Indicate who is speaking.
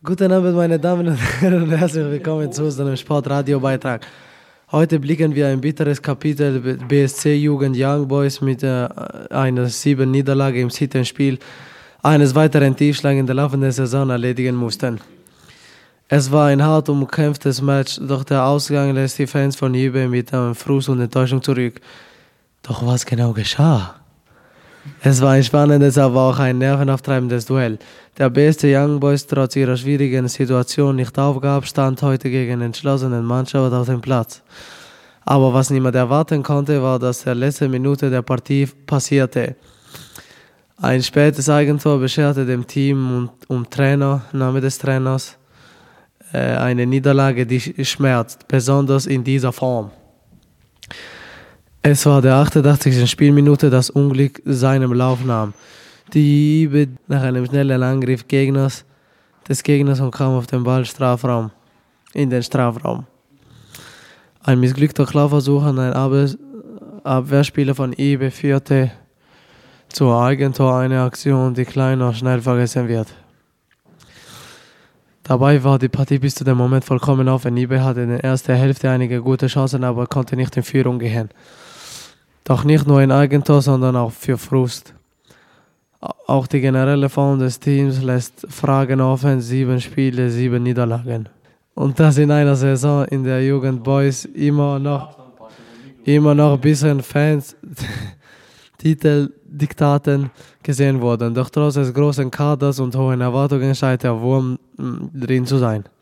Speaker 1: Guten Abend, meine Damen und Herren, und herzlich willkommen zu unserem Sportradiobeitrag. Heute blicken wir ein bitteres Kapitel BSC-Jugend Young Boys mit einer 7 Niederlage im 7. Spiel eines weiteren Tiefschlags in der laufenden Saison erledigen mussten. Es war ein hart umkämpftes Match, doch der Ausgang lässt die Fans von Jübe mit Frust und Enttäuschung zurück. Doch was genau geschah? Es war ein spannendes, aber auch ein nervenauftreibendes Duell. Der BSC Young Boys trotz ihrer schwierigen Situation nicht aufgab, stand heute gegen eine entschlossene Mannschaft auf dem Platz. Aber was niemand erwarten konnte, war, dass der letzte Minute der Partie passierte. Ein spätes Eigentor bescherte dem Team und Name des Trainers, eine Niederlage, die schmerzt, besonders in dieser Form. Es war der 88. Spielminute, das Unglück seinem Lauf nahm. Die Jübe nach einem schnellen Angriff des Gegners und kam auf den Ball in den Strafraum. Ein missglückter Klaufversuch an ein Abwehrspieler von Jübe führte zur Eigentor, eine Aktion, die klein und schnell vergessen wird. Dabei war die Partie bis zu dem Moment vollkommen offen. Jübe hatte in der ersten Hälfte einige gute Chancen, aber konnte nicht in Führung gehen. Doch nicht nur ein Eigentor, sondern auch für Frust. Auch die generelle Form des Teams lässt Fragen offen. 7 Spiele, 7 Niederlagen. Und das in einer Saison, in der Jugend Boys immer noch ein bisschen Fans Titeldiktaten gesehen wurden. Doch trotz des großen Kaders und hohen Erwartungen scheint der Wurm drin zu sein.